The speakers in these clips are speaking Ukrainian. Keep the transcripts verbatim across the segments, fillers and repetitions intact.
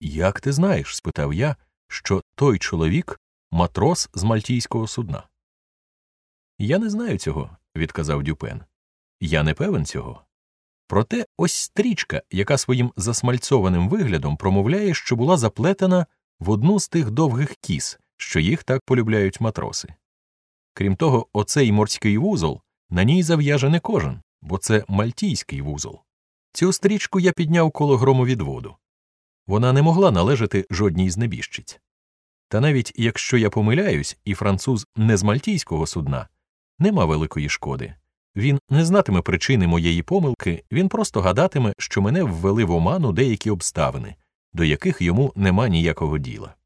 «Як ти знаєш?» – спитав я, що той чоловік – матрос з мальтійського судна. «Я не знаю цього», – відказав Дюпен. «Я не певен цього. Проте ось стрічка, яка своїм засмальцованим виглядом промовляє, що була заплетена в одну з тих довгих кіс, що їх так полюбляють матроси. Крім того, оцей морський вузол, на ній зав'яже не кожен, бо це мальтійський вузол. Цю стрічку я підняв коло громовідводу. Вона не могла належати жодній з небіжчиць. Та навіть якщо я помиляюсь, і француз не з мальтійського судна, нема великої шкоди. Він не знатиме причини моєї помилки, він просто гадатиме, що мене ввели в оману деякі обставини, до яких йому нема ніякого діла.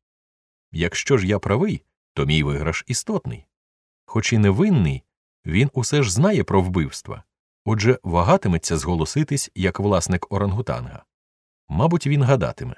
Якщо ж я правий, то мій виграш істотний. Хоч і невинний, він усе ж знає про вбивства, отже, вагатиметься зголоситись як власник орангутанга. Мабуть, він гадатиме: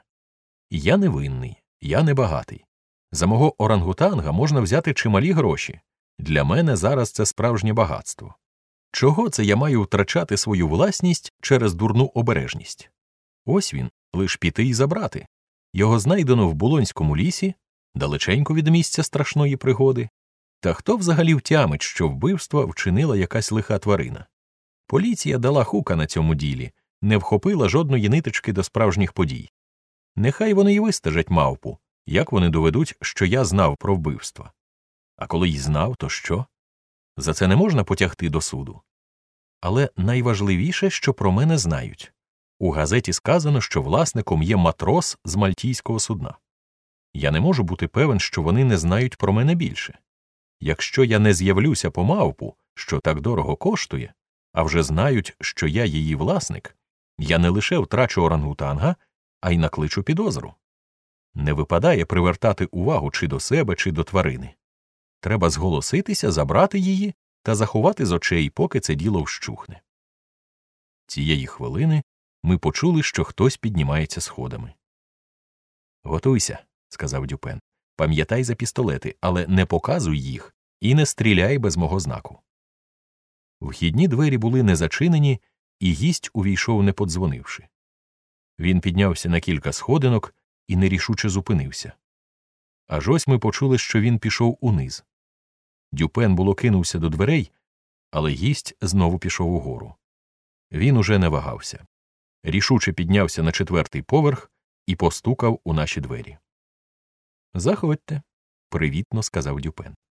я невинний, я небагатий. За мого орангутанга можна взяти чималі гроші. Для мене зараз це справжнє багатство. Чого це я маю втрачати свою власність через дурну обережність? Ось він, лиш піти і забрати. Його знайдено в Булонському лісі, далеченько від місця страшної пригоди. Та хто взагалі втямить, що вбивство вчинила якась лиха тварина? Поліція дала хука на цьому ділі, не вхопила жодної ниточки до справжніх подій. Нехай вони й вистежать мавпу, як вони доведуть, що я знав про вбивство. А коли й знав, то що? За це не можна потягти до суду. Але найважливіше, що про мене знають. У газеті сказано, що власником є матрос з мальтійського судна. Я не можу бути певен, що вони не знають про мене більше. Якщо я не з'явлюся по мавпу, що так дорого коштує, а вже знають, що я її власник, я не лише втрачу орангутанга, а й накличу підозру. Не випадає привертати увагу чи до себе, чи до тварини. Треба зголоситися, забрати її та заховати з очей, поки це діло вщухне. Цієї хвилини ми почули, що хтось піднімається сходами. «Готуйся», – сказав Дюпен. «Пам'ятай за пістолети, але не показуй їх і не стріляй без мого знаку». Вхідні двері були не зачинені, і гість увійшов, не подзвонивши. Він піднявся на кілька сходинок і нерішуче зупинився. Аж ось ми почули, що він пішов униз. Дюпен було кинувся до дверей, але гість знову пішов угору. Він уже не вагався. Рішуче піднявся на четвертий поверх і постукав у наші двері. «Заходьте», – привітно сказав Дюпен.